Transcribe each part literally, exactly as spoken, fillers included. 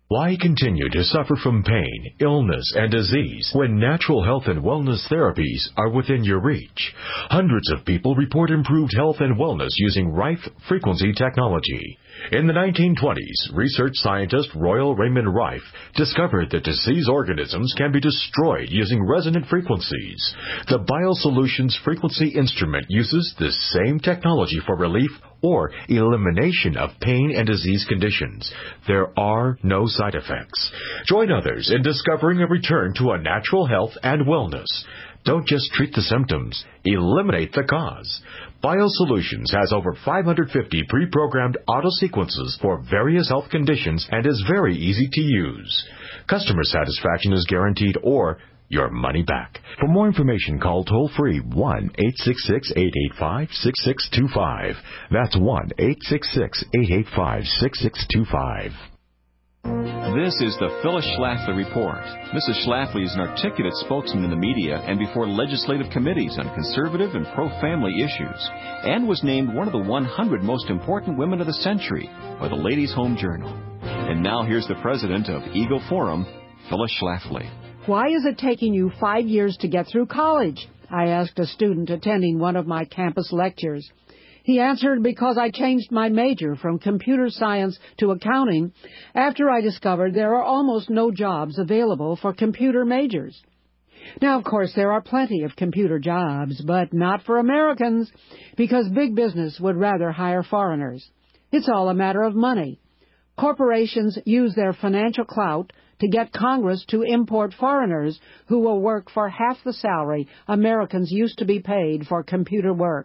Why continue to suffer from pain, illness, and disease when natural health and wellness therapies are within your reach? Hundreds of people report improved health and wellness using Rife frequency technology. In the nineteen twenties, research scientist Royal Raymond Rife discovered that disease organisms can be destroyed using resonant frequencies. The BioSolutions frequency instrument uses this same technology for relief or elimination of pain and disease conditions. There are no side effects. Join others in discovering a return to a natural health and wellness. Don't just treat the symptoms, eliminate the cause. BioSolutions has over five hundred fifty pre-programmed auto-sequences for various health conditions and is very easy to use. Customer satisfaction is guaranteed or your money back. For more information, call toll-free one eight six six, eight eight five, six six two five. That's one eight six six, eight eight five, six six two five. This is the Phyllis Schlafly Report. Missus Schlafly is an articulate spokesman in the media and before legislative committees on conservative and pro-family issues, and was named one of the one hundred most important women of the century by the Ladies' Home Journal. And now here's the president of Eagle Forum, Phyllis Schlafly. Why is it taking you five years to get through college? I asked a student attending one of my campus lectures. He answered, because I changed my major from computer science to accounting after I discovered there are almost no jobs available for computer majors. Now, of course, there are plenty of computer jobs, but not for Americans, because big business would rather hire foreigners. It's all a matter of money. Corporations use their financial clout to get Congress to import foreigners who will work for half the salary Americans used to be paid for computer work.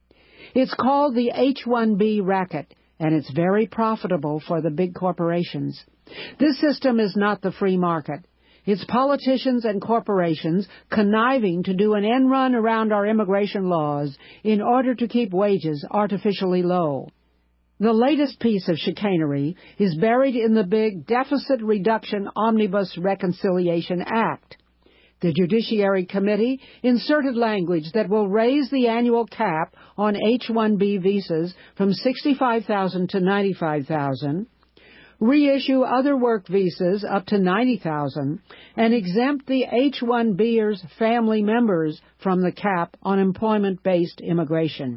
It's called the H one B racket, and it's very profitable for the big corporations. This system is not the free market. It's politicians and corporations conniving to do an end run around our immigration laws in order to keep wages artificially low. The latest piece of chicanery is buried in the big Deficit Reduction Omnibus Reconciliation Act. The Judiciary Committee inserted language that will raise the annual cap on H one B visas from sixty-five thousand dollars to ninety-five thousand dollars, reissue other work visas up to ninety thousand dollars, and exempt the H one Bers' family members from the cap on employment-based immigration.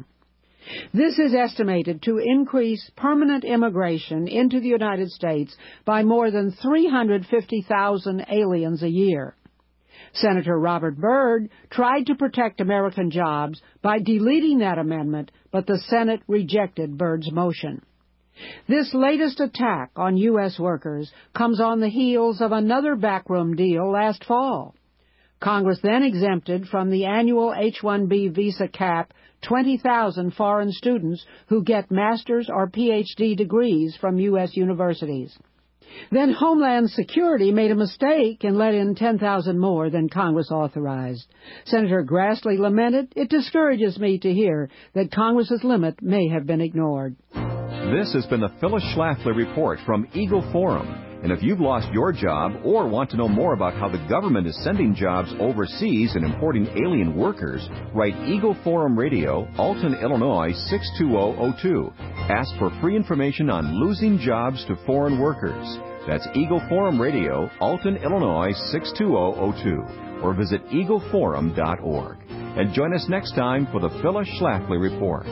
This is estimated to increase permanent immigration into the United States by more than three hundred fifty thousand aliens a year. Senator Robert Byrd tried to protect American jobs by deleting that amendment, but the Senate rejected Byrd's motion. This latest attack on U S workers comes on the heels of another backroom deal last fall. Congress then exempted from the annual H one B visa cap twenty thousand foreign students who get master's or P H D degrees from U S universities. Then Homeland Security made a mistake and let in ten thousand more than Congress authorized. Senator Grassley lamented, "It discourages me to hear that Congress's limit may have been ignored." This has been the Phyllis Schlafly Report from Eagle Forum. And if you've lost your job or want to know more about how the government is sending jobs overseas and importing alien workers, write Eagle Forum Radio, Alton, Illinois six two zero zero two. Ask for free information on losing jobs to foreign workers. That's Eagle Forum Radio, Alton, Illinois six two zero zero two. Or visit eagle forum dot org. And join us next time for the Phyllis Schlafly Report.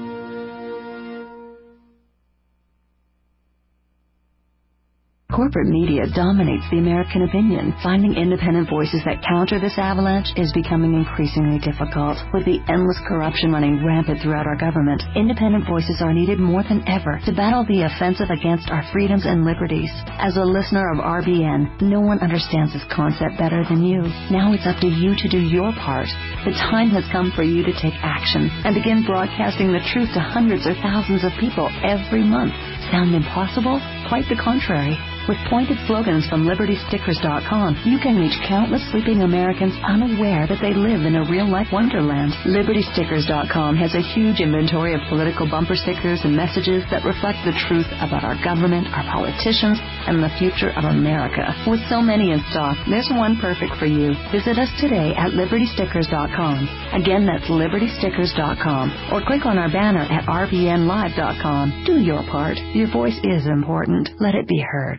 Corporate media dominates the American opinion. Finding independent voices that counter this avalanche is becoming increasingly difficult. With the endless corruption running rampant throughout our government, independent voices are needed more than ever to battle the offensive against our freedoms and liberties. As a listener of R B N, no one understands this concept better than you. Now it's up to you to do your part. The time has come for you to take action and begin broadcasting the truth to hundreds or thousands of people every month. Sound impossible? Quite the contrary. With pointed slogans from Liberty Stickers dot com, you can reach countless sleeping Americans unaware that they live in a real-life wonderland. Liberty Stickers dot com has a huge inventory of political bumper stickers and messages that reflect the truth about our government, our politicians, and the future of America. With so many in stock, there's one perfect for you. Visit us today at Liberty Stickers dot com. Again, that's Liberty Stickers dot com. Or click on our banner at R B N Live dot com. Do your part. Your voice is important. Let it be heard.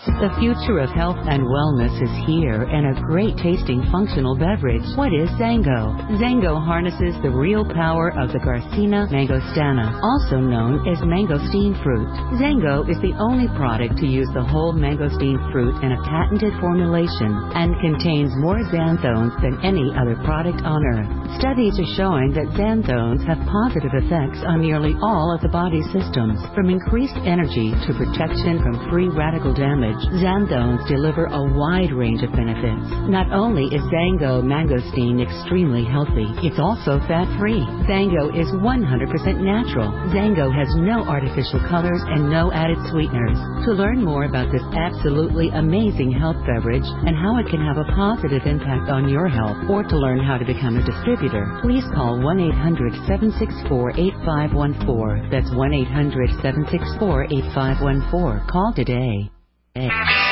The future of health and wellness is here in a great-tasting functional beverage. What is Zango? Zango harnesses the real power of the Garcinia mangostana, also known as mangosteen fruit. Zango is the only product to use the whole mangosteen fruit in a patented formulation and contains more xanthones than any other product on earth. Studies are showing that xanthones have positive effects on nearly all of the body's systems, from increased energy to protection from free radical damage. Xanthones deliver a wide range of benefits. Not only is Zango mangosteen extremely healthy, it's also fat-free. Zango is one hundred percent natural. Zango has no artificial colors and no added sweeteners. To learn more about this absolutely amazing health beverage and how it can have a positive impact on your health, or to learn how to become a distributor, please call one eight hundred, seven six four, eight five one four. That's one eight hundred, seven six four, eight five one four. Call today. Hey.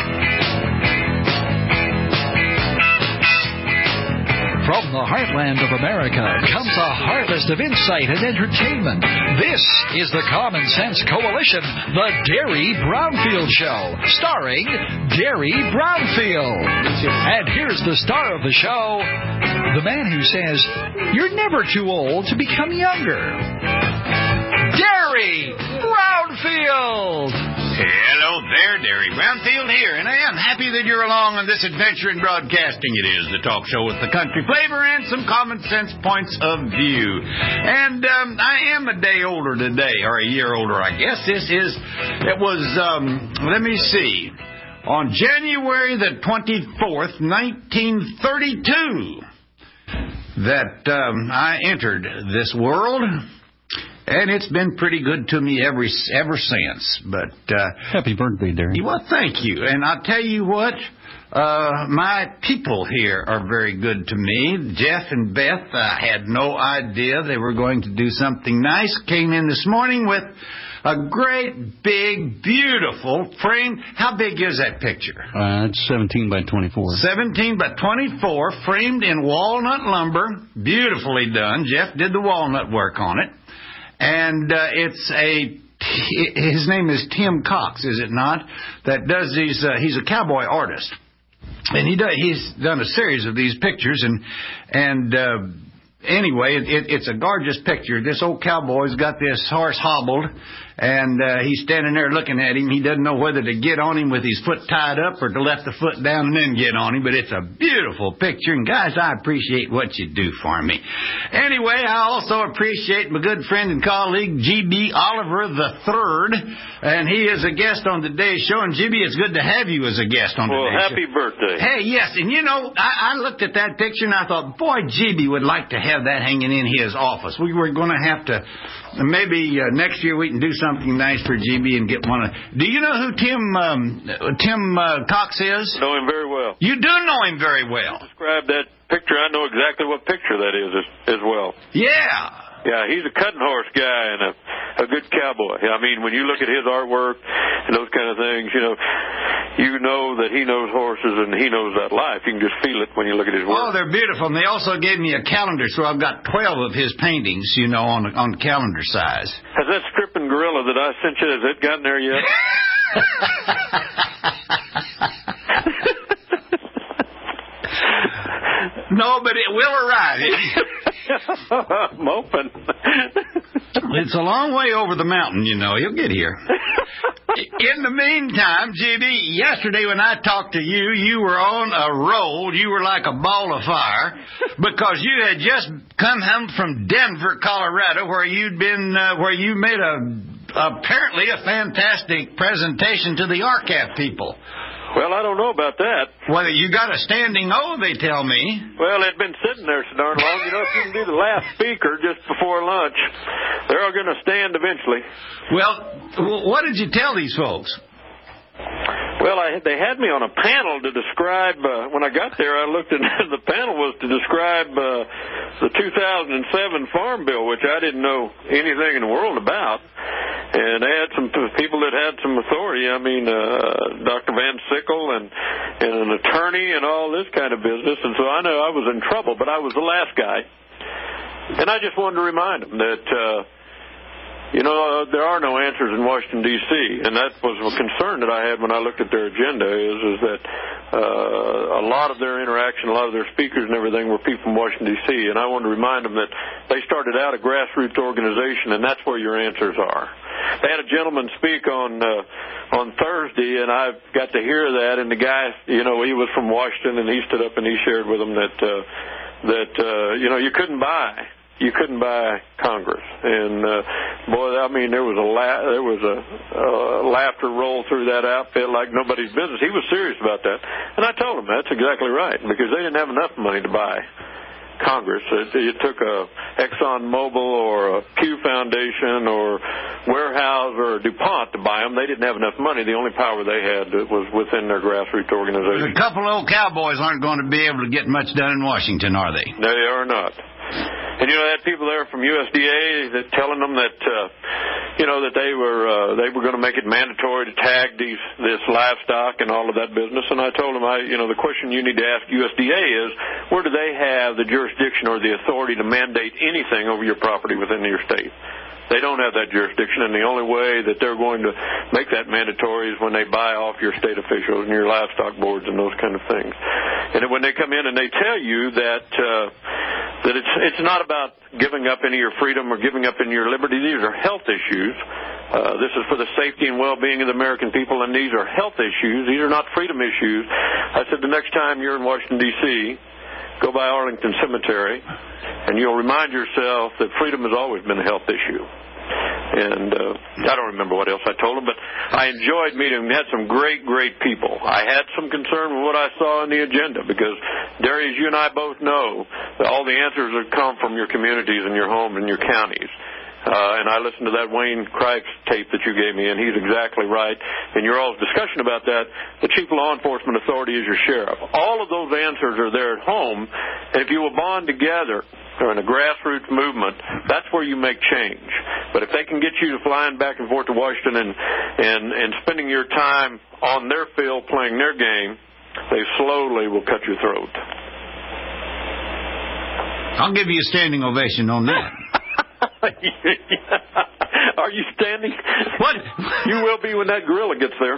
From the heartland of America comes a harvest of insight and entertainment. This is the Common Sense Coalition, the Derry Brownfield Show, starring Derry Brownfield. And here's the star of the show, the man who says, you're never too old to become younger. Derry Brownfield! Hello there, Derry Brownfield here, and I am happy that you're along on this adventure in broadcasting. It is the talk show with the country flavor and some common sense points of view. And um, I am a day older today, or a year older, I guess. This is, it was, um, let me see, on January the twenty-fourth, nineteen thirty-two, that um, I entered this world. And it's been pretty good to me ever, ever since. But uh, happy birthday, Derry. Well, thank you. And I'll tell you what, uh, my people here are very good to me. Jeff and Beth, I had no idea they were going to do something nice. Came in this morning with a great, big, beautiful frame. How big is that picture? Uh, it's seventeen by twenty-four. seventeen by twenty-four, framed in walnut lumber. Beautifully done. Jeff did the walnut work on it. And uh, it's a, his name is Tim Cox, is it not? That does these, uh, he's a cowboy artist. And he does, he's done a series of these pictures. And, and uh, anyway, it, it's a gorgeous picture. This old cowboy's got this horse hobbled. And uh, he's standing there looking at him. He doesn't know whether to get on him with his foot tied up or to let the foot down and then get on him. But it's a beautiful picture. And, guys, I appreciate what you do for me. Anyway, I also appreciate my good friend and colleague, G B Oliver the third. And he is a guest on today's show. And, G B, it's good to have you as a guest on well, today's show. Well, happy birthday. Hey, yes. And, you know, I, I looked at that picture and I thought, boy, G B would like to have that hanging in his office. We were going to have to, maybe uh, next year we can do something nice for G B and get one of. Do you know who Tim um, Tim uh, Cox is? Know him very well. You do know him very well. Describe that picture. I know exactly what picture that is as, as well. Yeah. Yeah, he's a cutting horse guy and a, a good cowboy. I mean, when you look at his artwork and those kind of things, you know, you know that he knows horses and he knows that life. You can just feel it when you look at his work. Oh, they're beautiful. And they also gave me a calendar, so I've got twelve of his paintings, you know, on on calendar size. Has that stripping gorilla that I sent you, has it gotten there yet? No, but it will arrive. I'm hoping. It's a long way over the mountain, you know. He'll get here. In the meantime, G B, yesterday when I talked to you, you were on a roll. You were like a ball of fire because you had just come home from Denver, Colorado, where you'd been, uh, where you made a apparently a fantastic presentation to the R C A F people. Well, I don't know about that. Well, you got a standing O, they tell me. Well, it's been sitting there so darn long. You know, if you can be the last speaker just before lunch, they're all going to stand eventually. Well, what did you tell these folks? Well, I, they had me on a panel to describe, uh, when I got there, I looked at the panel was to describe uh, the two thousand seven Farm Bill, which I didn't know anything in the world about. And they had some people that had some authority. I mean, uh, Doctor Van Sickle and, and an attorney and all this kind of business. And so I know I was in trouble, but I was the last guy. And I just wanted to remind them that uh, You know, there are no answers in Washington, D C, and that was a concern that I had when I looked at their agenda, is, is that uh, a lot of their interaction, a lot of their speakers and everything were people from Washington, D C, and I wanted to remind them that they started out a grassroots organization, and that's where your answers are. They had a gentleman speak on uh, on Thursday, and I got to hear that, and the guy, you know, he was from Washington, and he stood up and he shared with them that, uh, that uh, you know, you couldn't buy. You couldn't buy Congress, and uh, boy, I mean, there was a la- there was a uh, laughter roll through that outfit like nobody's business. He was serious about that, and I told him that's exactly right, because they didn't have enough money to buy Congress. It, it took a Exxon Mobil or a Pew Foundation or Warehouse or a DuPont to buy them. They didn't have enough money. The only power they had was within their grassroots organization. A couple of old cowboys aren't going to be able to get much done in Washington, are they? They are not. And you know, they had people there from U S D A that telling them that uh, you know that they were uh, they were going to make it mandatory to tag these this livestock and all of that business. And I told them, I you know the question you need to ask U S D A is, where do they have the jurisdiction or the authority to mandate anything over your property within your state? They don't have that jurisdiction, and the only way that they're going to make that mandatory is when they buy off your state officials and your livestock boards and those kind of things. And when they come in and they tell you that uh, that it's it's not about giving up any of your freedom or giving up any of your liberty. These are health issues. Uh, this is for the safety and well-being of the American people, and these are health issues. These are not freedom issues. I said the next time you're in Washington, D C, go by Arlington Cemetery, and you'll remind yourself that freedom has always been a health issue. And uh, I don't remember what else I told them, but I enjoyed meeting them. We had some great, great people. I had some concern with what I saw on the agenda because, Darius, you and I both know that all the answers have come from your communities and your homes and your counties. Uh, and I listened to that Wayne Cripes tape that you gave me, and he's exactly right. In your all's discussion about that, the chief law enforcement authority is your sheriff. All of those answers are there at home, and if you will bond together or in a grassroots movement, that's where you make change. But if they can get you to flying back and forth to Washington and, and, and spending your time on their field playing their game, they slowly will cut your throat. I'll give you a standing ovation on that. Are you standing? What? You will be when that gorilla gets there.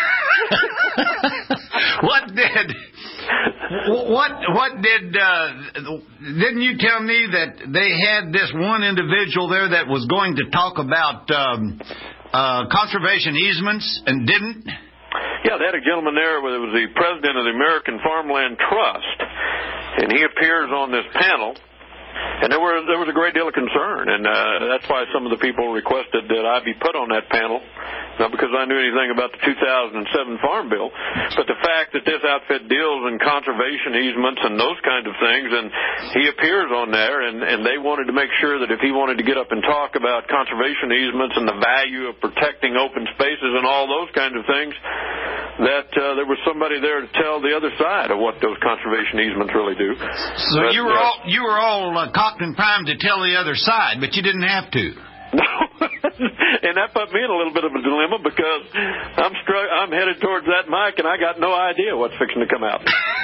What did... What what did uh, didn't you tell me that they had this one individual there that was going to talk about um, uh, conservation easements and didn't? Yeah, they had a gentleman there who was the president of the American Farmland Trust, and he appears on this panel. And there were there was a great deal of concern, and uh, that's why some of the people requested that I be put on that panel, not because I knew anything about the two thousand seven Farm Bill, but the fact that this outfit deals in conservation easements and those kinds of things, and he appears on there, and, and they wanted to make sure that if he wanted to get up and talk about conservation easements and the value of protecting open spaces and all those kinds of things, that uh, there was somebody there to tell the other side of what those conservation easements really do. So but, you were uh, all you were all uh, cocked and primed to tell the other side, but you didn't have to. No, and that put me in a little bit of a dilemma because I'm str- I'm headed towards that mic, and I got no idea what's fixing to come out.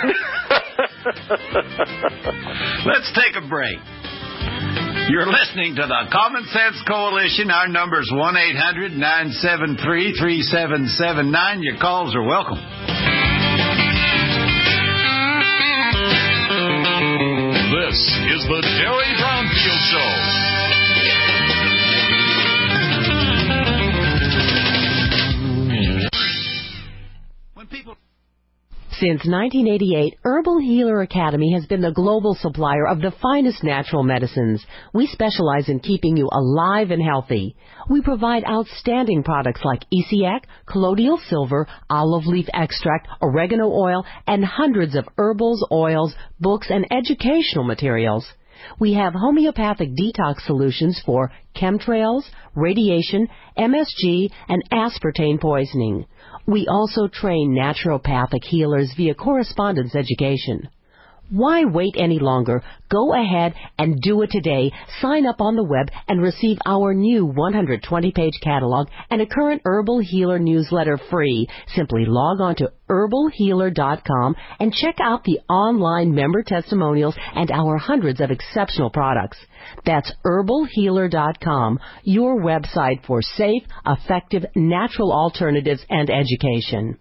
Let's take a break. You're listening to the Common Sense Coalition. Our number's one eight hundred nine seven three three seven seven nine. Your calls are welcome. This is the Derry Brownfield Show. When people... Since nineteen eighty-eight, Herbal Healer Academy has been the global supplier of the finest natural medicines. We specialize in keeping you alive and healthy. We provide outstanding products like Essiac, colloidal silver, olive leaf extract, oregano oil, and hundreds of herbals, oils, books, and educational materials. We have homeopathic detox solutions for chemtrails, radiation, M S G, and aspartame poisoning. We also train naturopathic healers via correspondence education. Why wait any longer? Go ahead and do it today. Sign up on the web and receive our new one hundred twenty page catalog and a current Herbal Healer newsletter free. Simply log on to herbal healer dot com and check out the online member testimonials and our hundreds of exceptional products. That's herbal healer dot com, your website for safe, effective, natural alternatives and education.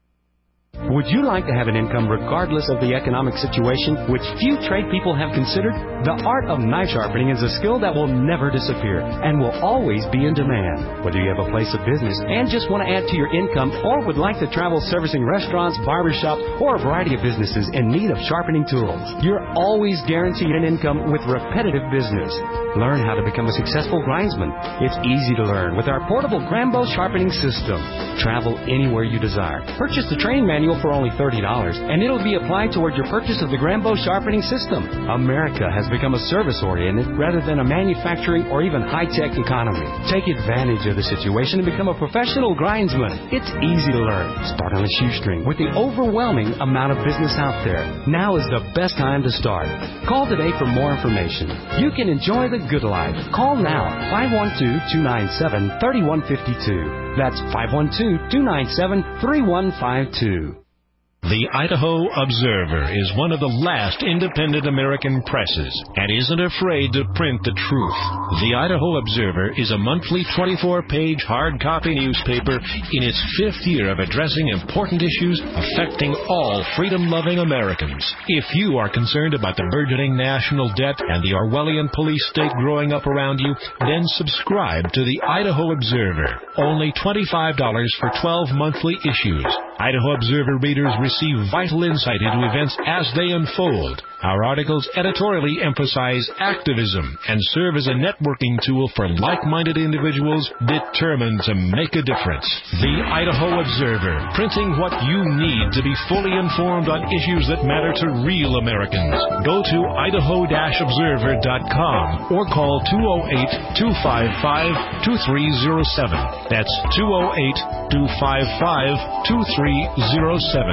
Would you like to have an income regardless of the economic situation, which few trade people have considered? The art of knife sharpening is a skill that will never disappear and will always be in demand. Whether you have a place of business and just want to add to your income or would like to travel servicing restaurants, barbershops, or a variety of businesses in need of sharpening tools, you're always guaranteed an income with repetitive business. Learn how to become a successful grindsman. It's easy to learn with our portable Grambo sharpening system. Travel anywhere you desire. Purchase the training manual for only thirty dollars, and it'll be applied toward your purchase of the Grambo sharpening system. America has become a service-oriented rather than a manufacturing or even high-tech economy. Take advantage of the situation and become a professional grindsman. It's easy to learn. Start on a shoestring with the overwhelming amount of business out there. Now is the best time to start. Call today for more information. You can enjoy the good life. Call now, five one two, two nine seven, three one five two. That's five one two, two nine seven, three one five two. The Idaho Observer is one of the last independent American presses and isn't afraid to print the truth. The Idaho Observer is a monthly twenty-four page hard copy newspaper in its fifth year of addressing important issues affecting all freedom-loving Americans. If you are concerned about the burgeoning national debt and the Orwellian police state growing up around you, then subscribe to the Idaho Observer. Only twenty-five dollars for twelve monthly issues. Idaho Observer readers receive vital insight into events as they unfold. Our articles editorially emphasize activism and serve as a networking tool for like-minded individuals determined to make a difference. The Idaho Observer, printing what you need to be fully informed on issues that matter to real Americans. Go to idaho dash observer dot com or call two oh eight, two five five, two three oh seven. That's two oh eight, two five five, two three oh seven.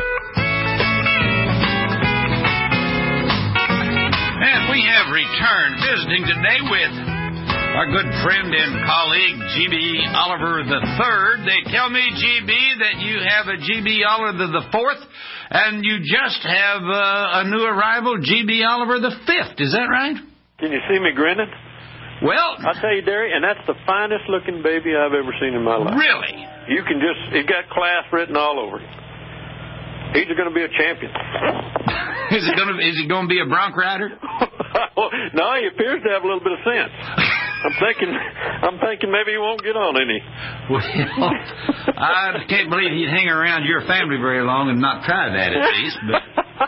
And we have returned visiting today with our good friend and colleague, G B Oliver the third. They tell me, G B, that you have a G B Oliver the fourth, and you just have uh, a new arrival, G B Oliver the fifth. Is that right? Can you see me grinning? Well, I'll tell you, Derry, and that's the finest looking baby I've ever seen in my life. Really? You can just, he's got class written all over it. He's going to be a champion. Is he going to, is he going to be a bronc rider? No, he appears to have a little bit of sense. I'm thinking, I'm thinking maybe he won't get on any. Well, I can't believe he'd hang around your family very long and not try that at least. But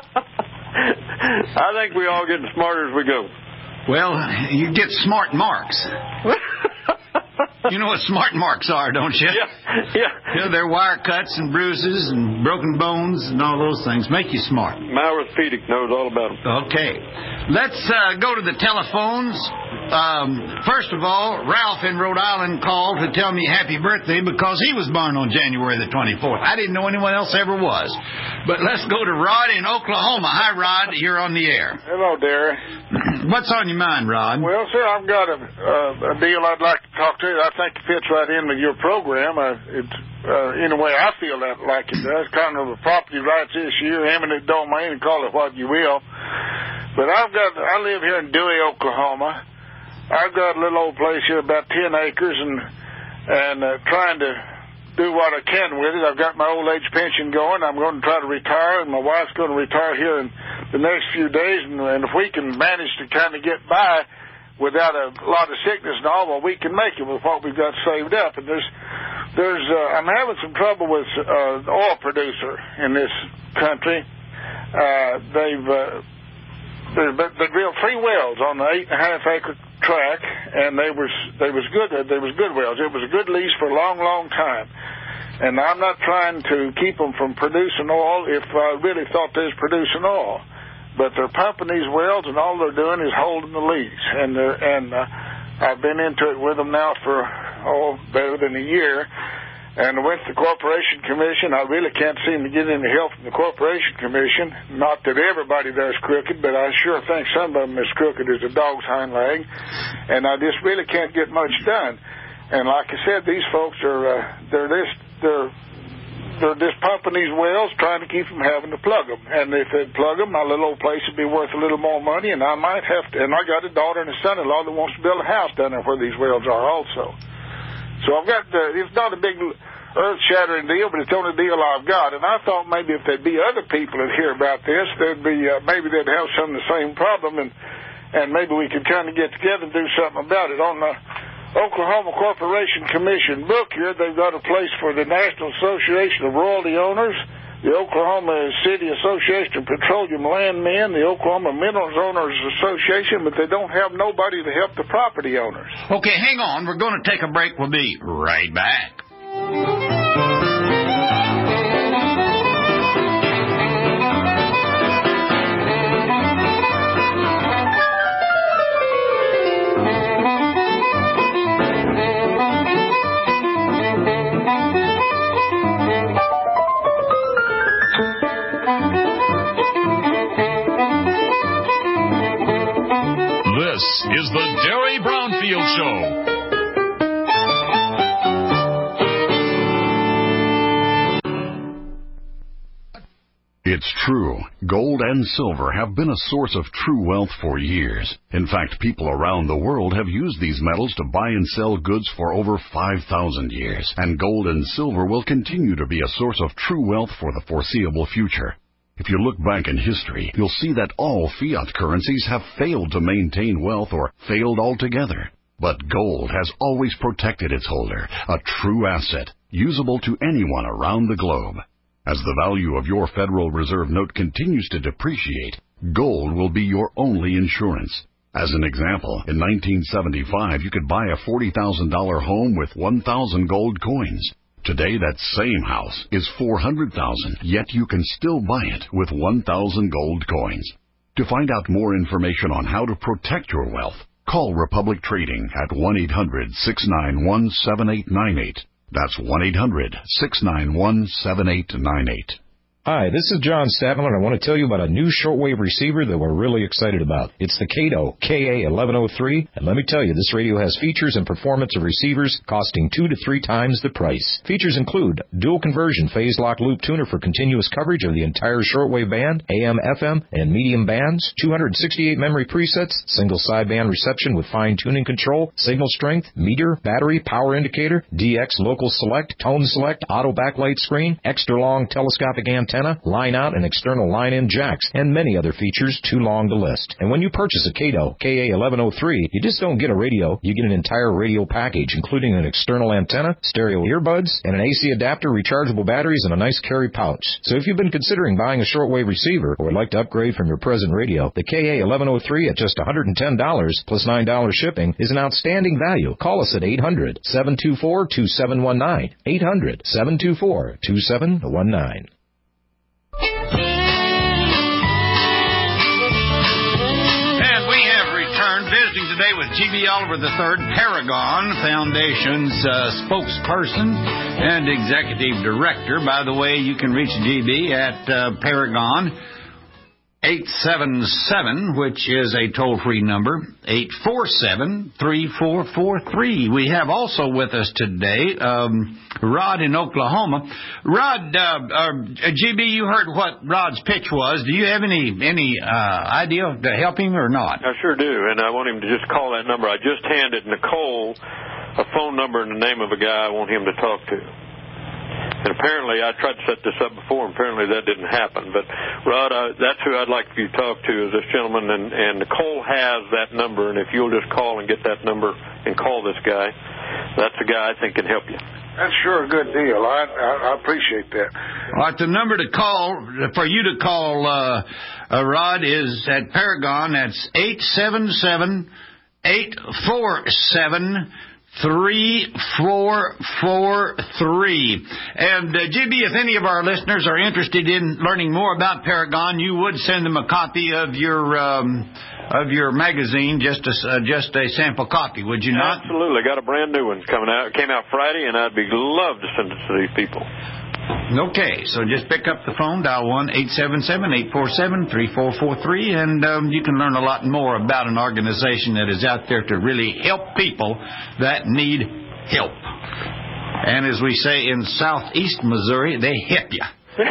I think we all get smarter as we go. Well, you get smart marks. You know what smart marks are, don't you? Yeah, yeah. You know, they're wire cuts and bruises and broken bones and all those things. Make you smart. My orthopedic knows all about them. Okay. Let's uh, go to the telephones. Um, first of all, Ralph in Rhode Island called to tell me happy birthday because he was born on January the twenty-fourth. I didn't know anyone else ever was. But let's go to Rod in Oklahoma. Hi, Rod. You're on the air. Hello, Derry. What's on your mind, Rod? Well, sir, I've got a, uh, a deal I'd like to talk to you. I think it fits right in with your program. Uh, it's, uh, in a way, I feel that like it does. Kind of a property rights issue, eminent domain, and call it what you will. But I've got, I live here in Dewey, Oklahoma. I've got a little old place here, about ten acres, and and uh, trying to do what I can with it. I've got my old age pension going. I'm going to try to retire, and my wife's going to retire here in the next few days. And, and if we can manage to kind of get by without a lot of sickness and all, well, we can make it with what we've got saved up. And there's, there's, uh, I'm having some trouble with uh, the oil producer in this country. Uh, they've uh, they drilled three wells on the eight and a half acre track, and they was they was good they was good wells. It was a good lease for a long, long time. And I'm not trying to keep them from producing oil if I really thought they was producing oil, but they're pumping these wells, and all they're doing is holding the lease. And they're, and uh, I've been into it with them now for oh better than a year, And I went to the Corporation Commission. I really can't seem to get any help from the Corporation Commission. Not that everybody there's crooked, but I sure think some of them is crooked as a dog's hind leg. And I just really can't get much done. And like I said, these folks are uh, they're this they're they're just pumping these wells, trying to keep from having to plug them. And if they'd plug them, my little old place would be worth a little more money, and I might have to. And I got a daughter and a son-in-law that wants to build a house down there where these wells are also. So I've got, uh, it's not a big earth-shattering deal, but it's the only deal I've got. And I thought maybe if there'd be other people that hear about this, there'd be, uh, maybe they'd have some of the same problem, and, and maybe we could kind of get together and do something about it. On the Oklahoma Corporation Commission book here, they've got a place for the National Association of Royalty Owners, the Oklahoma City Association of Petroleum Landmen, the Oklahoma Minerals Owners Association, but they don't have nobody to help the property owners. Okay, hang on. We're going to take a break. We'll be right back. This is the Derry Brownfield Show. It's true. Gold and silver have been a source of true wealth for years. In fact, people around the world have used these metals to buy and sell goods for over five thousand years. And gold and silver will continue to be a source of true wealth for the foreseeable future. If you look back in history, you'll see that all fiat currencies have failed to maintain wealth or failed altogether. But gold has always protected its holder, a true asset, usable to anyone around the globe. As the value of your Federal Reserve note continues to depreciate, gold will be your only insurance. As an example, in nineteen seventy-five, you could buy a forty thousand dollars home with one thousand gold coins. Today, that same house is four hundred thousand dollars, yet you can still buy it with one thousand gold coins. To find out more information on how to protect your wealth, call Republic Trading at one eight hundred, six nine one, seven eight nine eight. That's one eight hundred, six nine one, seven eight nine eight. Hi, this is John Stadler, and I want to tell you about a new shortwave receiver that we're really excited about. It's the Kato K A eleven oh three, and let me tell you, this radio has features and performance of receivers costing two to three times the price. Features include dual conversion phase lock loop tuner for continuous coverage of the entire shortwave band, A M, F M, and medium bands, two hundred sixty-eight memory presets, single sideband reception with fine tuning control, signal strength, meter, battery, power indicator, D X local select, tone select, auto backlight screen, extra long telescopic antenna, Antenna, line out and external line-in jacks, and many other features too long to list. And when you purchase a Kato K A eleven oh three, you just don't get a radio, you get an entire radio package, including an external antenna, stereo earbuds, and an A C adapter, rechargeable batteries, and a nice carry pouch. So if you've been considering buying a shortwave receiver or would like to upgrade from your present radio, the K A eleven oh three at just one hundred ten dollars plus nine dollars shipping is an outstanding value. Call us at eight hundred, seven two four, two seven one nine, eight hundred, seven two four, two seven one nine. And we have returned visiting today with G B Oliver the third, Paragon Foundation's uh, spokesperson and executive director. By the way, you can reach G B at uh, Paragon eight seven seven, which is a toll-free number, eight four seven, three four four three. We have also with us today um, Rod in Oklahoma. Rod, uh, uh, G B, you heard what Rod's pitch was. Do you have any any uh, idea to help him or not? I sure do, and I want him to just call that number. I just handed Nicole a phone number and the name of a guy I want him to talk to. And apparently, I tried to set this up before, and apparently that didn't happen. But, Rod, uh, that's who I'd like you to talk to is this gentleman, and, and Nicole has that number, and if you'll just call and get that number and call this guy, that's the guy I think can help you. That's sure a good deal. I, I, I appreciate that. All right, the number to call, for you to call, uh, uh, Rod, is at Paragon. That's eight seven seven, eight four seven, three four four three. And, uh, G B, if any of our listeners are interested in learning more about Paragon, you would send them a copy of your um, of your magazine, just a, uh, just a sample copy, would you not? Absolutely. Got a brand new one coming out. It came out Friday, and I'd be glad to send it to these people. Okay, so just pick up the phone, dial one eight seven seven, eight four seven, three four four three, and um, you can learn a lot more about an organization that is out there to really help people that need help. And as we say in southeast Missouri, they help you.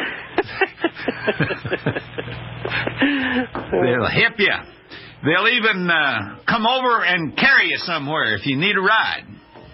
They'll help you. They'll even uh, come over and carry you somewhere if you need a ride.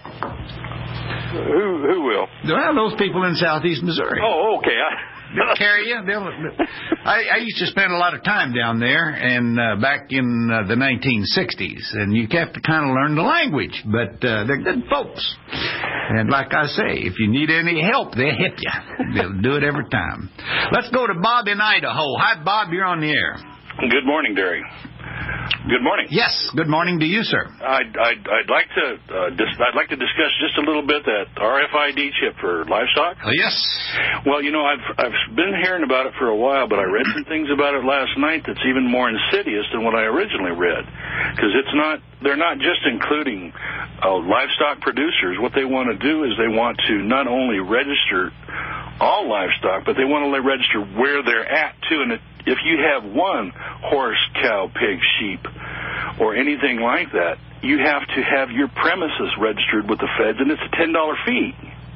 Who who will? Well, those people in southeast Missouri. Oh, okay. I... They'll carry you. They'll, I, I used to spend a lot of time down there, and uh, back in uh, the nineteen sixties, and you have to kind of learn the language, but uh, they're good folks. And like I say, if you need any help, they'll help you. They'll do it every time. Let's go to Bob in Idaho. Hi, Bob. You're on the air. Good morning, Derry. Good morning. Yes, good morning to you, sir. I'd, I'd, I'd like to uh, dis- I'd like to discuss just a little bit that R F I D chip for livestock. Uh, yes. Well, you know, I've I've been hearing about it for a while, but I read some things about it last night that's even more insidious than what I originally read, because it's not they're not just including uh, livestock producers. What they want to do is they want to not only register all livestock, but they want to register where they're at too. And if you have one horse, cow, pig, sheep, or anything like that, you have to have your premises registered with the feds, and it's a ten dollar fee.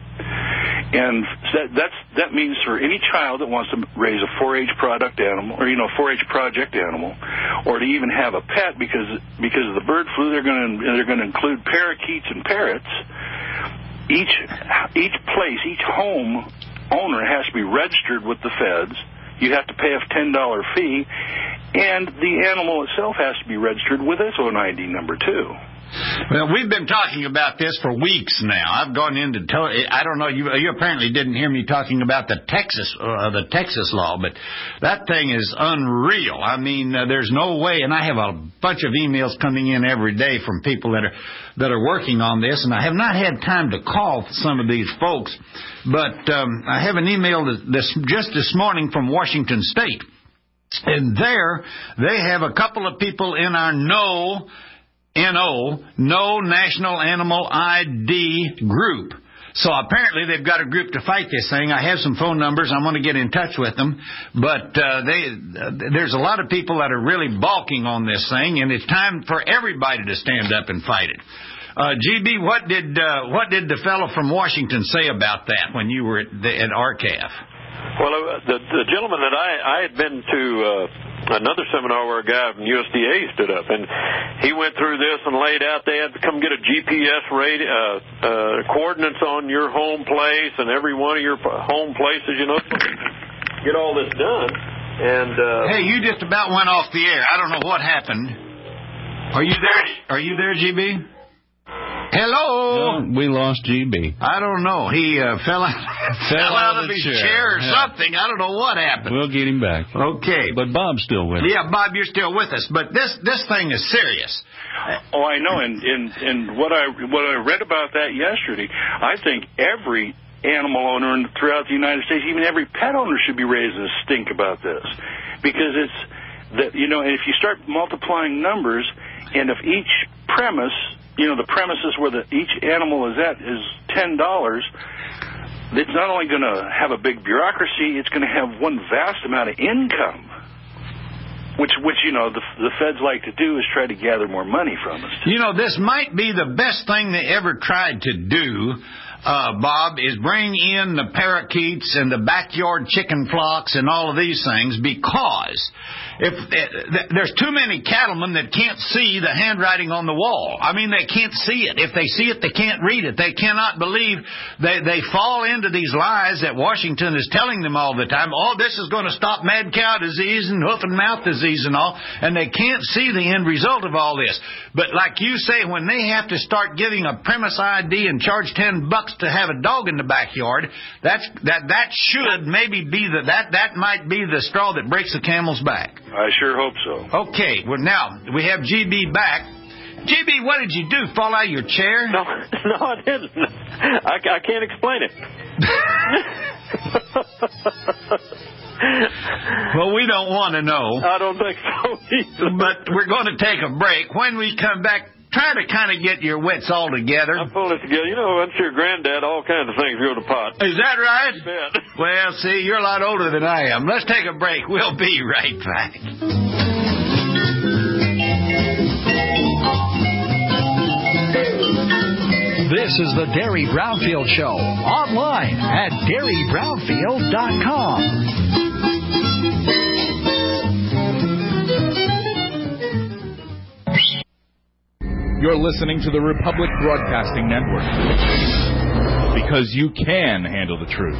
And that that's that means for any child that wants to raise a four H product animal, or you know, four H project animal, or to even have a pet, because because of the bird flu, they're going to they're going to include parakeets and parrots. Each each place, each home owner has to be registered with the feds. You have to pay a ten dollar fee, and the animal itself has to be registered with its own I D number too. Well, we've been talking about this for weeks now. I've gone into to- I don't know. You, you apparently didn't hear me talking about the Texas uh, the Texas law, but that thing is unreal. I mean, uh, there's no way. And I have a bunch of emails coming in every day from people that are that are working on this, and I have not had time to call some of these folks. But um, I have an email this just this morning from Washington State, and there they have a couple of people in our no. N O, No National Animal I D group. So apparently they've got a group to fight this thing. I have some phone numbers. I'm going to get in touch with them. But uh, they, uh, there's a lot of people that are really balking on this thing, and it's time for everybody to stand up and fight it. Uh, G B, what did uh, what did the fellow from Washington say about that when you were at, the, at R C A F? Well, uh, the, the gentleman that I, I had been to uh, another seminar where a guy from U S D A stood up, and he went through this and laid out they had to come get a G P S radio, uh, uh, coordinates on your home place and every one of your home places, you know, so get all this done. And uh, hey, you just about went off the air. I don't know what happened. Are you there? Are you there, G B? Hello. No, we lost G B. I don't know. He uh, fell out, fell out, out of his chair, chair or yeah. something. I don't know what happened. We'll get him back. Okay, but Bob's still with us. Yeah, Bob, you're still with us. But this this thing is serious. Oh, I know. And and and what I what I read about that yesterday, I think every animal owner throughout the United States, even every pet owner, should be raising a stink about this, because it's that you know. And if you start multiplying numbers, and if each premise, you know, the premises where the, each animal is at is ten dollars, it's not only going to have a big bureaucracy, it's going to have one vast amount of income, which, which you know, the, the feds like to do is try to gather more money from us. You know, this might be the best thing they ever tried to do, uh, Bob, is bring in the parakeets and the backyard chicken flocks and all of these things, because if uh, there's too many cattlemen that can't see the handwriting on the wall. I mean, they can't see it. If they see it, they can't read it. They cannot believe. They, they fall into these lies that Washington is telling them all the time. Oh, this is going to stop mad cow disease and hoof and mouth disease and all, and they can't see the end result of all this. But like you say, when they have to start giving a premise I D and charge ten bucks to have a dog in the backyard, that's that that should maybe be the that that might be the straw that breaks the camel's back. I sure hope so. Okay, well now we have G B back. G B, what did you do? Fall out of your chair? No, no, I didn't. I, I can't explain it. Well, we don't want to know. I don't think so either. But we're going to take a break. When we come back, try to kind of get your wits all together. I'm pulling it together. You know, once your granddad, all kinds of things go to pot. Is that right? You bet. Well, see, you're a lot older than I am. Let's take a break. We'll be right back. This is the Derry Brownfield Show, online at Derry Brownfield dot com. You're listening to the Republic Broadcasting Network, because you can handle the truth.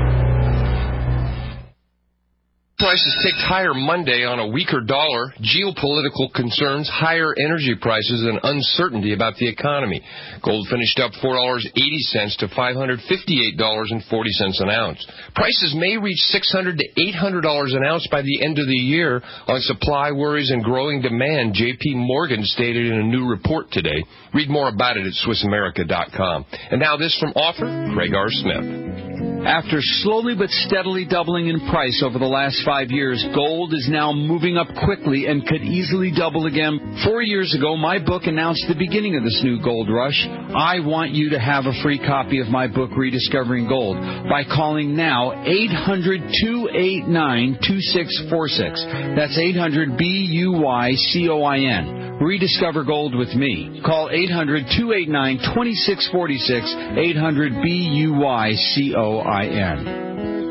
Prices ticked higher Monday on a weaker dollar, geopolitical concerns, higher energy prices, and uncertainty about the economy. Gold finished up four dollars and eighty cents to five hundred fifty-eight dollars and forty cents an ounce. Prices may reach six hundred to eight hundred dollars an ounce by the end of the year on supply worries and growing demand, J P Morgan stated in a new report today. Read more about it at Swiss America dot com. And now this from author Craig R. Smith. After slowly but steadily doubling in price over the last five years, gold is now moving up quickly and could easily double again. Four years ago, my book announced the beginning of this new gold rush. I want you to have a free copy of my book, Rediscovering Gold, by calling now eight hundred, two eight nine, two six four six. That's eight hundred B U Y C O I N. Rediscover Gold with me. Call eight hundred, two eight nine, two six four six, eight hundred B U Y C O I N.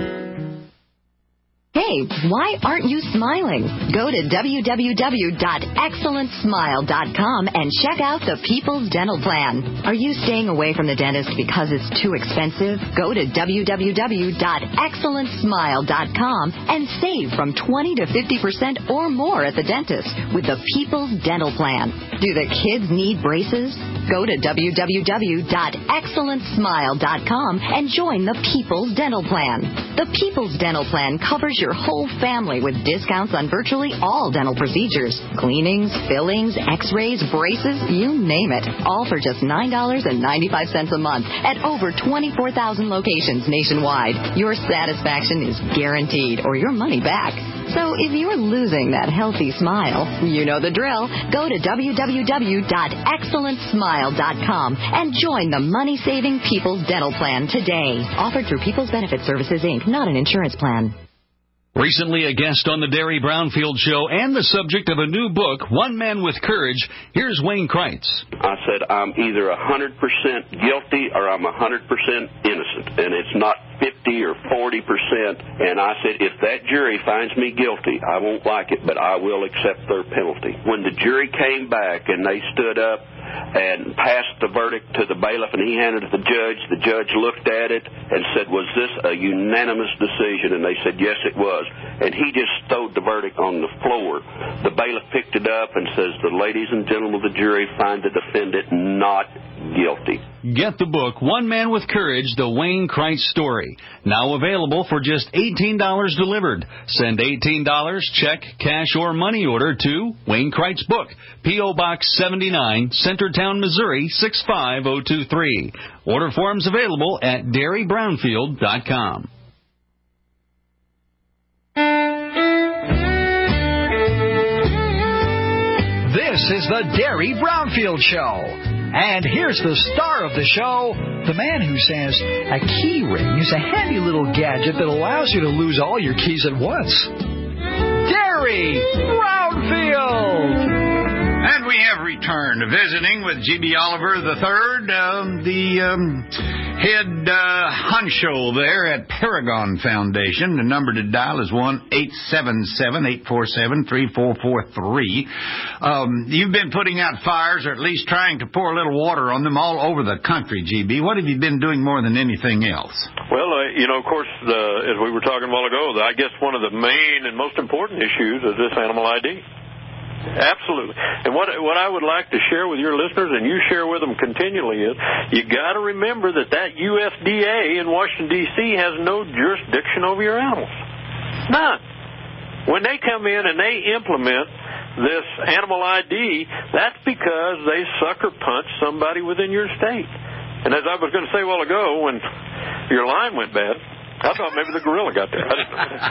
Hey, why aren't you smiling? Go to w w w dot excellent smile dot com and check out the People's Dental Plan. Are you staying away from the dentist because it's too expensive? Go to w w w dot excellent smile dot com and save from twenty to fifty percent or more at the dentist with the People's Dental Plan. Do the kids need braces? Go to w w w dot excellent smile dot com and join the People's Dental Plan. The People's Dental Plan covers your whole family with discounts on virtually all dental procedures. Cleanings, fillings, x-rays, braces, you name it. All for just nine dollars and ninety-five cents a month at over twenty-four thousand locations nationwide. Your satisfaction is guaranteed or your money back. So if you're losing that healthy smile, you know the drill. Go to w w w dot excellent smile dot com and join the money-saving People's Dental Plan today. Offered through People's Benefit Services, Incorporated, not an insurance plan. Recently a guest on the Derry Brownfield Show and the subject of a new book, One Man with Courage. Here's Wayne Kreitz. I said I'm either one hundred percent guilty or I'm one hundred percent innocent, and it's not fifty or forty percent. And I said, if that jury finds me guilty, I won't like it, but I will accept their penalty. When the jury came back and they stood up and passed the verdict to the bailiff and he handed it to the judge, the judge looked at it and said, was this a unanimous decision? And they said, yes, it was. And he just stowed the verdict on the floor. The bailiff picked it up and says, the ladies and gentlemen of the jury find the defendant not guilty. Get the book, One Man with Courage, The Wayne Kreitz Story. Now available for just eighteen dollars delivered. Send eighteen dollars, check, cash, or money order to Wayne Kreitz Book, P O. Box seventy-nine, Centertown, Missouri, six five zero two three. Order forms available at Derry Brownfield dot com. This is the Derry Brownfield Show. And here's the star of the show, the man who says a key ring is a handy little gadget that allows you to lose all your keys at once. Derry Brownfield! And we have returned, visiting with G B. Oliver the third, um, the um, head uh, honcho there at Paragon Foundation. The number to dial is one eight seven seven, eight four seven, three four four three. Um, you've been putting out fires, or at least trying to pour a little water on them all over the country, G B. What have you been doing more than anything else? Well, uh, you know, of course, uh, as we were talking a while ago, I guess one of the main and most important issues is this animal I D. Absolutely. And what what I would like to share with your listeners, and you share with them continually, is you got to remember that that U S D A in Washington, D C has no jurisdiction over your animals. None. When they come in and they implement this animal I D, that's because they sucker punch somebody within your state. And as I was going to say a while ago, when your line went bad, I thought maybe the gorilla got there. I didn't know. But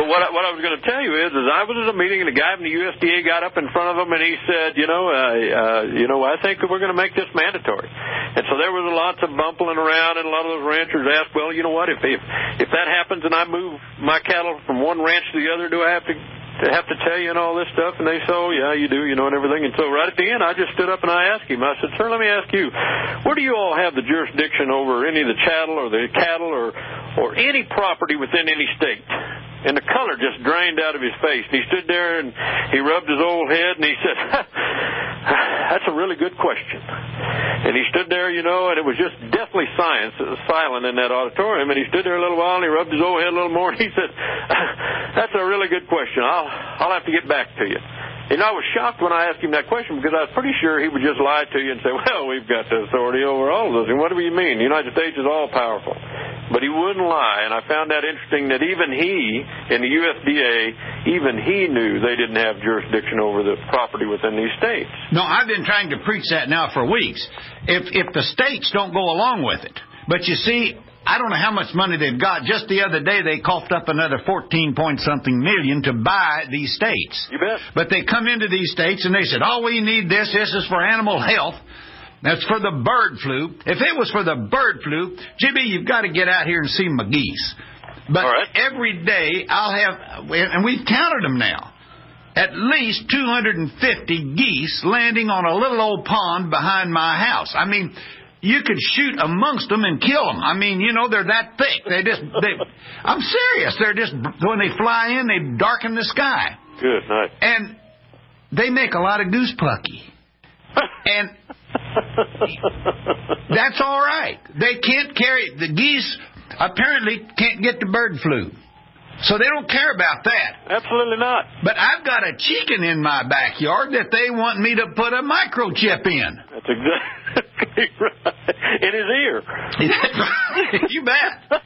what I, what I was going to tell you is, is I was at a meeting and a guy from the U S D A got up in front of him and he said, you know, uh, uh, you know, I think we're going to make this mandatory. And so there was lots of bumping around, and a lot of those ranchers asked, well, you know what, if if, if that happens and I move my cattle from one ranch to the other, do I have to to have to tell you and all this stuff? And they said, oh, yeah, you do, you know, and everything. And so right at the end, I just stood up and I asked him, I said, sir, let me ask you, where do you all have the jurisdiction over any of the chattel or the cattle or, or any property within any state? And the color just drained out of his face. And he stood there and he rubbed his old head and he said, that's a really good question. And he stood there, you know, and it was just deathly science, silent in that auditorium. And he stood there a little while and he rubbed his old head a little more and he said, that's a really good question. I'll, I'll have to get back to you. And I was shocked when I asked him that question because I was pretty sure he would just lie to you and say, well, we've got the authority over all of those. And what do you mean? The United States is all powerful. But he wouldn't lie, and I found that interesting that even he, in the U S D A, even he knew they didn't have jurisdiction over the property within these states. No, I've been trying to preach that now for weeks. If if the states don't go along with it. But you see, I don't know how much money they've got. Just the other day, they coughed up another fourteen point something million to buy these states. You bet. But they come into these states and they said, oh, we need this. This is for animal health. That's for the bird flu. If it was for the bird flu, Jimmy, you've got to get out here and see my geese. But right. Every day I'll have, and we've counted them now, at least two hundred fifty geese landing on a little old pond behind my house. I mean, you could shoot amongst them and kill them. I mean, you know, they're that thick. They just, they, I'm serious. They're just, when they fly in, they darken the sky. Good night. And they make a lot of goose plucky. And that's all right. They can't carry, the geese apparently can't get the bird flu. So they don't care about that. Absolutely not. But I've got a chicken in my backyard that they want me to put a microchip in. That's exactly right. In his ear. You bet.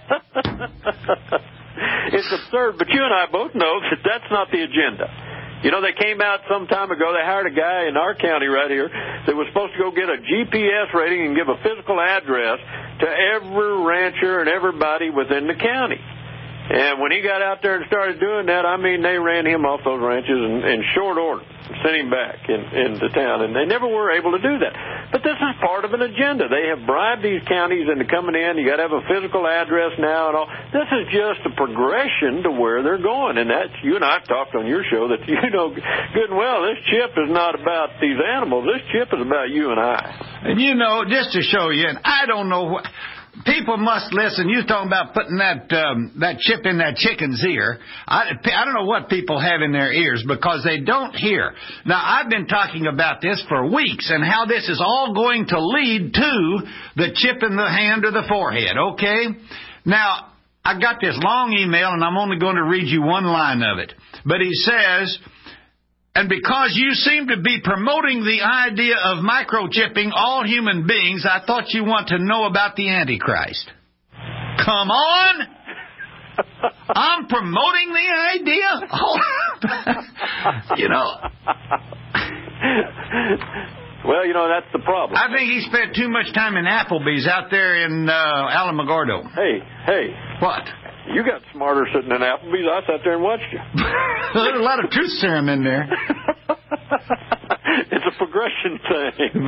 It's absurd, but you and I both know that that's not the agenda. You know, they came out some time ago, they hired a guy in our county right here that was supposed to go get a G P S rating and give a physical address to every rancher and everybody within the county. And when he got out there and started doing that, I mean, they ran him off those ranches in, in short order, sent him back in, into town, and they never were able to do that. But this is part of an agenda. They have bribed these counties into coming in. You got to have a physical address now and all. This is just a progression to where they're going, and that's, you and I have talked on your show that you know good and well, this chip is not about these animals. This chip is about you and I. And you know, just to show you, and I don't know what... People must listen. You're talking about putting that um, that chip in that chicken's ear. I, I don't know what people have in their ears because they don't hear. Now, I've been talking about this for weeks and how this is all going to lead to the chip in the hand or the forehead, okay? Now, I got this long email, and I'm only going to read you one line of it. But he says... And because you seem to be promoting the idea of microchipping all human beings, I thought you want to know about the Antichrist. Come on! I'm promoting the idea? Oh. You know. Well, you know, that's the problem. I think he spent too much time in Applebee's out there in uh, Alamogordo. Hey, hey. What? You got smarter sitting in Applebee's. I sat there and watched you. There's a lot of truth serum in there. It's a progression thing.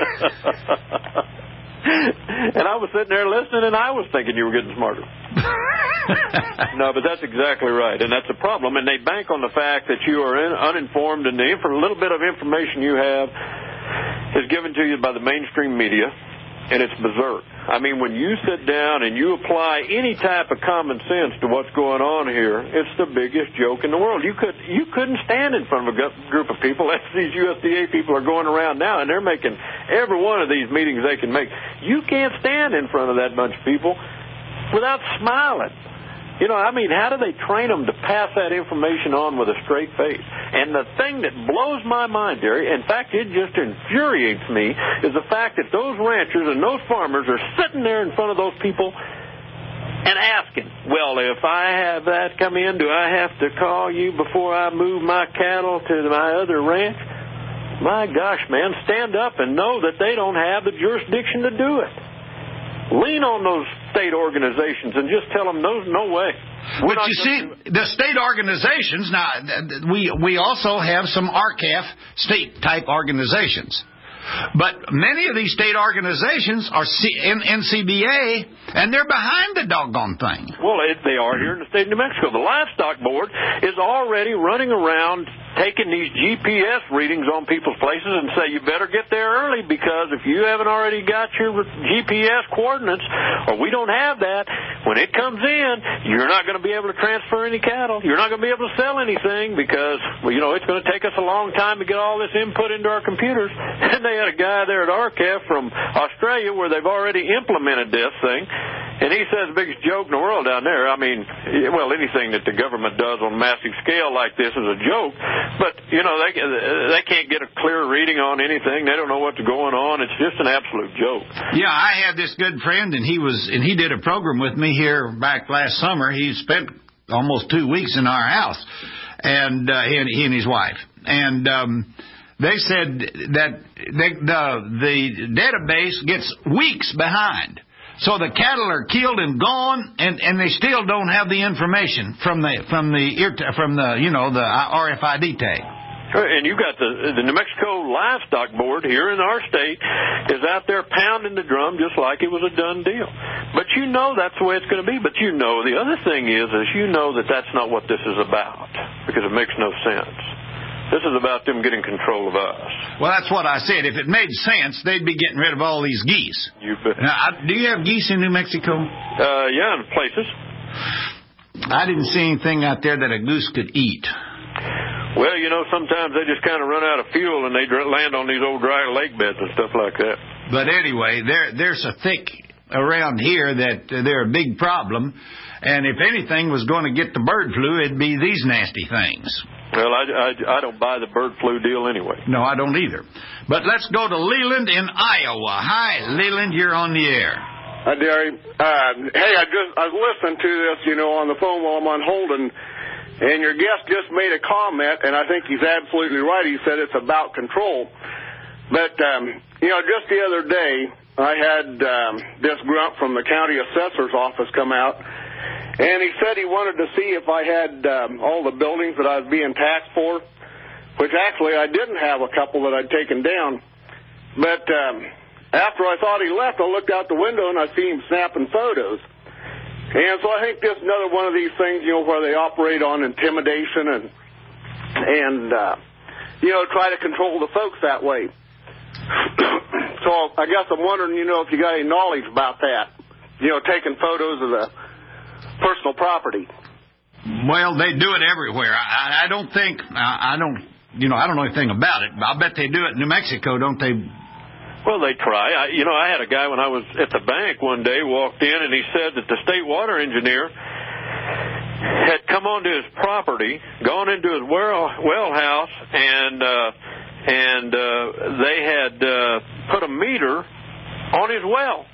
And I was sitting there listening, and I was thinking you were getting smarter. No, but that's exactly right, and that's a problem. And they bank on the fact that you are in, uninformed, and the inf- little bit of information you have is given to you by the mainstream media, and it's berserk. I mean, when you sit down and you apply any type of common sense to what's going on here, it's the biggest joke in the world. You could you couldn't stand in front of a group of people, as these U S D A people are going around now, and they're making every one of these meetings they can make. You can't stand in front of that bunch of people without smiling. You know, I mean, how do they train them to pass that information on with a straight face? And the thing that blows my mind, Jerry, in fact, it just infuriates me, is the fact that those ranchers and those farmers are sitting there in front of those people and asking, well, if I have that come in, do I have to call you before I move my cattle to my other ranch? My gosh, man, stand up and know that they don't have the jurisdiction to do it. Lean on those state organizations and just tell them, no, no way. But you see, the state organizations, now, we, we also have some R C A F state-type organizations. But many of these state organizations are C- N C B A, and they're behind the doggone thing. Well, it, they are here in the state of New Mexico. The Livestock Board is already running around taking these G P S readings on people's places and say, you better get there early, because if you haven't already got your G P S coordinates, or we don't have that, when it comes in, you're not going to be able to transfer any cattle. You're not going to be able to sell anything, because, well, you know, it's going to take us a long time to get all this input into our computers. And they had a guy there at R C A F from Australia where they've already implemented this thing, and he says the biggest joke in the world down there. I mean, well, anything that the government does on a massive scale like this is a joke, but, you know, they they can't get a clear reading on anything. They don't know what's going on. It's just an absolute joke. Yeah, I had this good friend, and he was and he did a program with me here back last summer. He spent almost two weeks in our house, and uh, he, and, he and his wife, and um, they said that they, the the database gets weeks behind. So the cattle are killed and gone, and, and they still don't have the information from the from the ear t- from the you know the R F I D tag. And you got the the New Mexico Livestock Board here in our state is out there pounding the drum just like it was a done deal. But you know that's the way it's going to be. But you know the other thing is is you know that that's not what this is about, because it makes no sense. This is about them getting control of us. Well, that's what I said. If it made sense, they'd be getting rid of all these geese. You bet. Now, I, do you have geese in New Mexico? Uh, yeah, in places. I didn't see anything out there that a goose could eat. Well, you know, sometimes they just kind of run out of fuel and they land on these old dry lake beds and stuff like that. But anyway, they're, they're so thick around here that they're a big problem. And if anything was going to get the bird flu, it'd be these nasty things. Well, I, I, I don't buy the bird flu deal anyway. No, I don't either. But let's go to Leland in Iowa. Hi, Leland, you're on the air. Hi, Derry. Uh, hey, I just I was listening to this, you know, on the phone while I'm on hold, and, and your guest just made a comment, and I think he's absolutely right. He said it's about control. But, um, you know, just the other day, I had um, this grunt from the county assessor's office come out, and he said he wanted to see if I had um, all the buildings that I was being taxed for, which actually I didn't have a couple that I'd taken down. But um, after I thought he left, I looked out the window and I see him snapping photos. And so I think this is another one of these things, you know, where they operate on intimidation and, and uh, you know, try to control the folks that way. So I guess I'm wondering, you know, if you got any knowledge about that, you know, taking photos of the personal property. Well, they do it everywhere. I, I don't think, I, I don't, you know, I don't know anything about it, but I bet they do it in New Mexico, don't they? Well, they try. I, you know, I had a guy when I was at the bank one day walked in and he said that the state water engineer had come onto his property, gone into his well, well house, and uh, and uh, they had uh, put a meter on his well.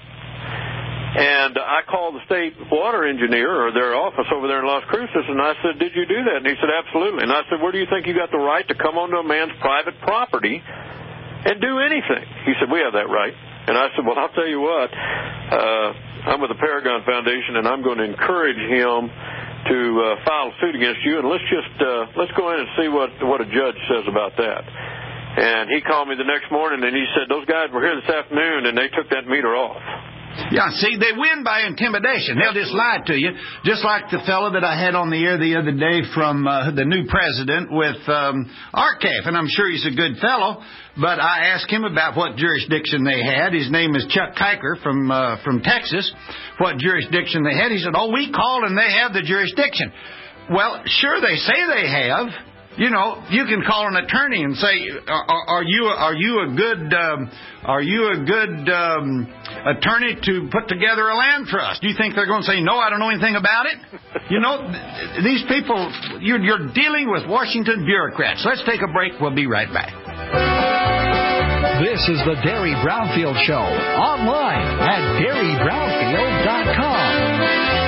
And I called the state water engineer, or their office over there in Las Cruces, and I said, did you do that? And he said, absolutely. And I said, where do you think you got the right to come onto a man's private property and do anything? He said, we have that right. And I said, well, I'll tell you what, uh, I'm with the Paragon Foundation, and I'm going to encourage him to uh, file a suit against you, and let's just, uh, let's go in and see what, what a judge says about that. And he called me the next morning, and he said, those guys were here this afternoon, and they took that meter off. Yeah, see, they win by intimidation. They'll just lie to you, just like the fellow that I had on the air the other day from uh, the new president with um, R C A F, and I'm sure he's a good fellow, but I asked him about what jurisdiction they had. His name is Chuck Kiker from uh, from Texas, what jurisdiction they had. He said, oh, we called and they have the jurisdiction. Well, sure, they say they have. You know, you can call an attorney and say, "Are, are you are you a good um, are you a good um, attorney to put together a land trust?" Do you think they're going to say, "No, I don't know anything about it"? You know, th- these people, you're, you're dealing with Washington bureaucrats. Let's take a break. We'll be right back. This is the Derry Brownfield Show, online at Derry Brownfield dot com.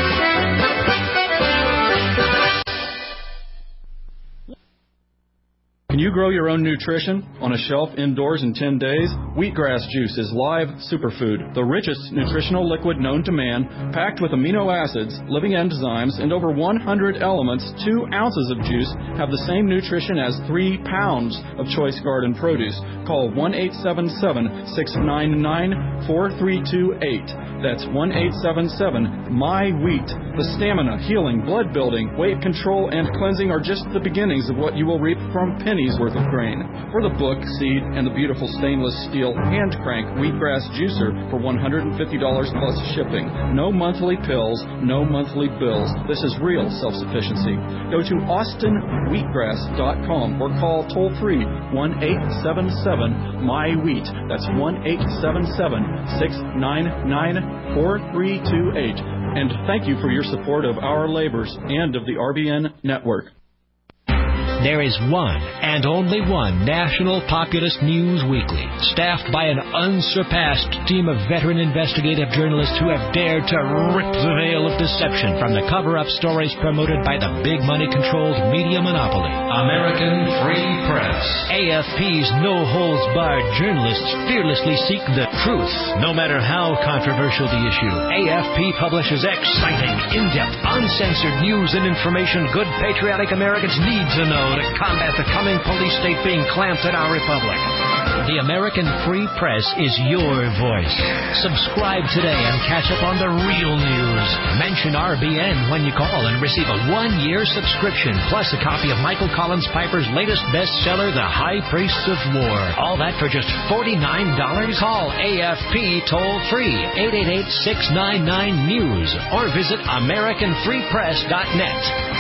Can you grow your own nutrition on a shelf indoors in ten days? Wheatgrass juice is live superfood, the richest nutritional liquid known to man, packed with amino acids, living enzymes, and over one hundred elements. Two ounces of juice have the same nutrition as three pounds of choice garden produce. Call one eight seven seven, six nine nine, four three two eight. That's one eight seven seven, M Y wheat. The stamina, healing, blood building, weight control, and cleansing are just the beginnings of what you will reap from pennies worth of grain. For the book, seed, and the beautiful stainless steel hand crank wheatgrass juicer for one hundred fifty dollars plus shipping. No monthly pills, no monthly bills. This is real self-sufficiency. Go to austin wheatgrass dot com or call toll free one eight seven seven, M Y wheat. That's one eight seven seven, six nine nine, four three two eight. And thank you for your support of our labors and of the R B N network. There is one and only one National Populist News Weekly, staffed by an unsurpassed team of veteran investigative journalists who have dared to rip the veil of deception from the cover-up stories promoted by the big money-controlled media monopoly, American Free Press. A F P's no-holds-barred journalists fearlessly seek the truth, no matter how controversial the issue. A F P publishes exciting, in-depth, uncensored news and information good patriotic Americans need to know to combat the coming police state being clamped at our republic. The American Free Press is your voice. Subscribe today and catch up on the real news. Mention R B N when you call and receive a one-year subscription, plus a copy of Michael Collins Piper's latest bestseller, The High Priests of War. All that for just forty-nine dollars. Call A F P toll-free, eight eight eight, six nine nine, news, or visit american free press dot net.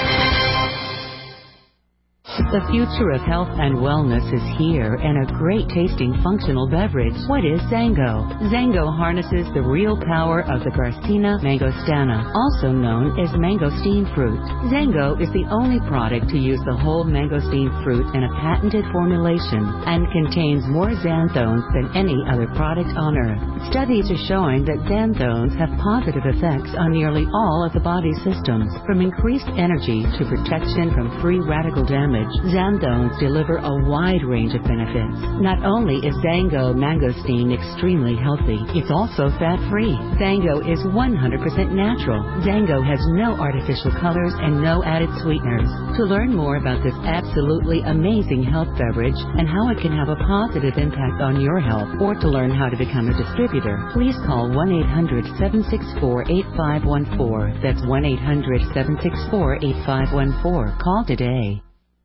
The future of health and wellness is here in a great tasting functional beverage. What is Zango? Zango harnesses the real power of the Garcinia mangostana, also known as mangosteen fruit. Zango is the only product to use the whole mangosteen fruit in a patented formulation and contains more xanthones than any other product on earth. Studies are showing that xanthones have positive effects on nearly all of the body's systems, from increased energy to protection from free radical damage. Xanthones deliver a wide range of benefits. Not only is Zango mangosteen extremely healthy, it's also fat-free. Zango is one hundred percent natural. Zango has no artificial colors and no added sweeteners. To learn more about this absolutely amazing health beverage and how it can have a positive impact on your health, or to learn how to become a distributor, please call one eight hundred, seven six four, eight five one four. That's one eight hundred, seven six four, eight five one four. Call today.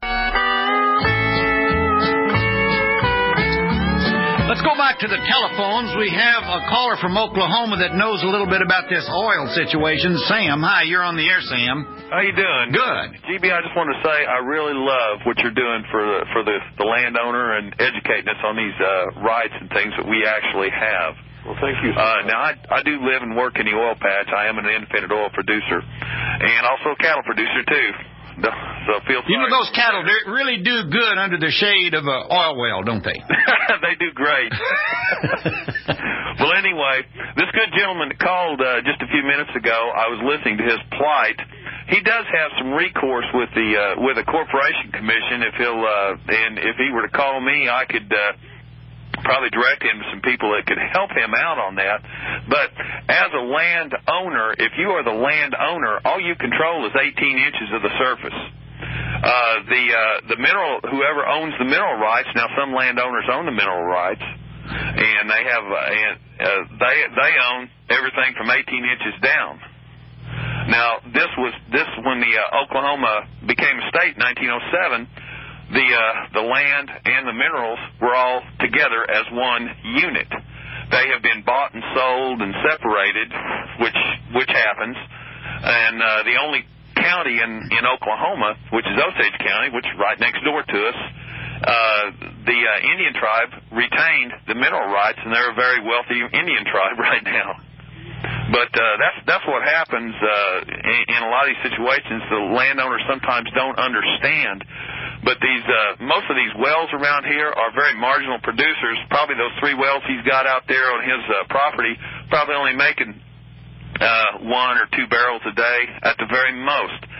Let's go back to the telephones. We have a caller from Oklahoma that knows a little bit about this oil situation. Sam, hi, you're on the air, Sam. How you doing? Good. G B, I just want to say I really love what you're doing for the, for the, the landowner and educating us on these uh, rights and things that we actually have. Well, thank you. So uh, now, I, I do live and work in the oil patch. I am an independent oil producer and also a cattle producer, too. So feel sorry. You know, those cattle they really do good under the shade of an oil well, don't they? They do great. Well, anyway, this good gentleman that called uh, just a few minutes ago, I was listening to his plight. He does have some recourse with the uh, with a corporation commission. If he'll uh, and if he were to call me, I could uh, probably direct him to some people that could help him out on that. But as a land owner, if you are the land owner, all you control is eighteen inches of the surface. Uh, the uh, the mineral, whoever owns the mineral rights, now some landowners own the mineral rights, and they have uh, and, uh, they they own everything from eighteen inches down. Now this was this when the uh, Oklahoma became a state in nineteen oh seven. The uh, the land and the minerals were all together as one unit. They have been bought and sold and separated, which which happens. And uh, the only county in, in Oklahoma, which is Osage County, which is right next door to us, uh, the uh, Indian tribe retained the mineral rights, and they're a very wealthy Indian tribe right now. But uh, that's that's what happens uh, in, in a lot of these situations. The landowners sometimes don't understand. But these uh, most of these wells around here are very marginal producers. Probably those three wells he's got out there on his uh, property, probably only making uh, one or two barrels a day at the very most.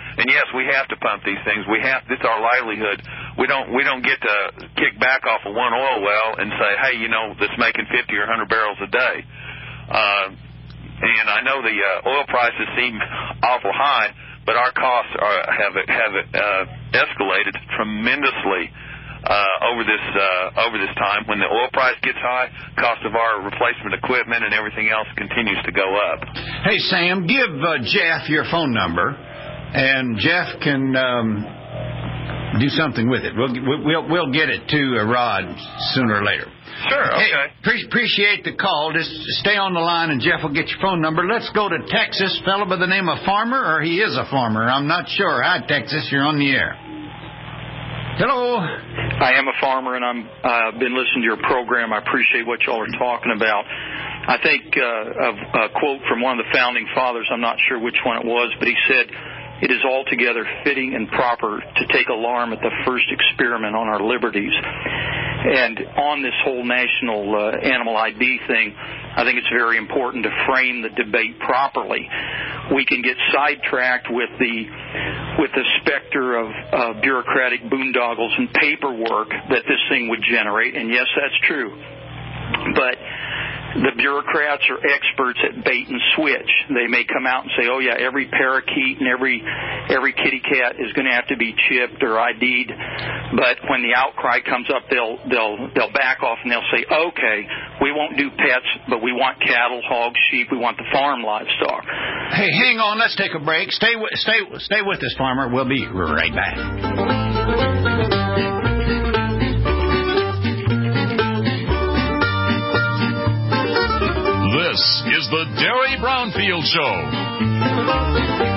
And yes, we have to pump these things. We have. It's our livelihood. We don't. We don't get to kick back off of one oil well and say, hey, you know, that's making fifty or one hundred barrels a day. Uh, and I know the uh, oil prices seem awful high, but our costs are, have have uh, escalated tremendously. Uh, over this uh, over this time, when the oil price gets high, cost of our replacement equipment and everything else continues to go up. Hey, Sam, give uh, Jeff your phone number, and Jeff can um, do something with it. We'll we'll we'll get it to uh, Rod sooner or later. Sure. Okay. Hey, pre- appreciate the call. Just stay on the line, and Jeff will get your phone number. Let's go to Texas. Fellow by the name of Farmer, or he is a farmer. I'm not sure. Hi, Texas. You're on the air. Hello. I am a farmer, and I'm uh, been listening to your program. I appreciate what y'all are talking about. I think uh, of a quote from one of the founding fathers. I'm not sure which one it was, but he said, "It is altogether fitting and proper to take alarm at the first experiment on our liberties." And on this whole national uh, animal I D thing, I think it's very important to frame the debate properly. We can get sidetracked with the with the specter of uh, bureaucratic boondoggles and paperwork that this thing would generate, and yes, that's true. But the bureaucrats are experts at bait and switch. They may come out and say, oh, yeah, every parakeet and every every kitty cat is going to have to be chipped or I D'd. But when the outcry comes up, they'll they'll they'll back off and they'll say, okay, we won't do pets, but we want cattle, hogs, sheep. We want the farm livestock. Hey, hang on. Let's take a break. Stay with, stay, stay with us, Farmer. We'll be right back. This is the Derry Brownfield Show.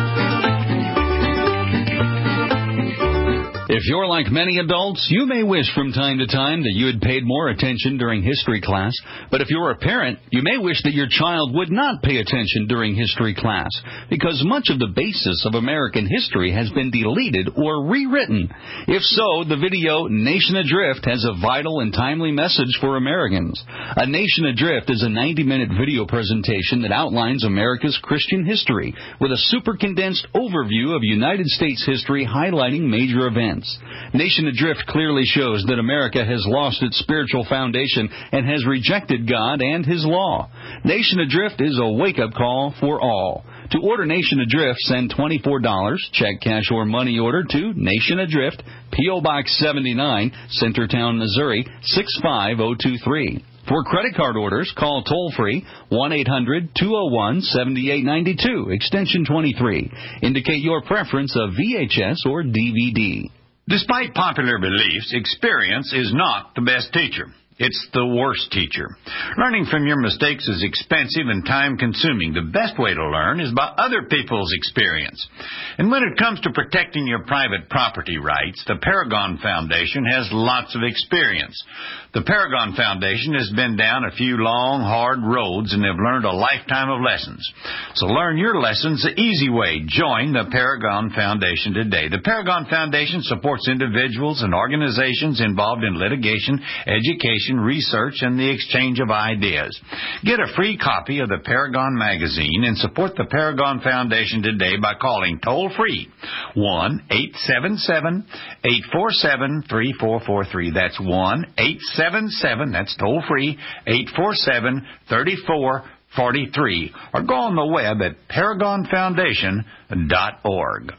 If you're like many adults, you may wish from time to time that you had paid more attention during history class. But if you're a parent, you may wish that your child would not pay attention during history class, because much of the basis of American history has been deleted or rewritten. If so, the video Nation Adrift has a vital and timely message for Americans. A Nation Adrift is a ninety-minute video presentation that outlines America's Christian history with a super condensed overview of United States history highlighting major events. Nation Adrift clearly shows that America has lost its spiritual foundation and has rejected God and His law. Nation Adrift is a wake-up call for all. To order Nation Adrift, send twenty-four dollars, check, cash, or money order to Nation Adrift, P O. Box seventy-nine, Centertown, Missouri, six five zero two three. For credit card orders, call toll-free one eight hundred two oh one seven eight nine two, extension twenty-three. Indicate your preference of V H S or D V D. Despite popular beliefs, experience is not the best teacher. It's the worst teacher. Learning from your mistakes is expensive and time-consuming. The best way to learn is by other people's experience. And when it comes to protecting your private property rights, the Paragon Foundation has lots of experience. The Paragon Foundation has been down a few long, hard roads and have learned a lifetime of lessons. So learn your lessons the easy way. Join the Paragon Foundation today. The Paragon Foundation supports individuals and organizations involved in litigation, education, research, and the exchange of ideas. Get a free copy of the Paragon magazine and support the Paragon Foundation today by calling toll-free one eight seven seven eight four seven three four four three. That's one eight seven seven, that's toll-free, eight four seven three four four three. Or go on the web at paragon foundation dot org.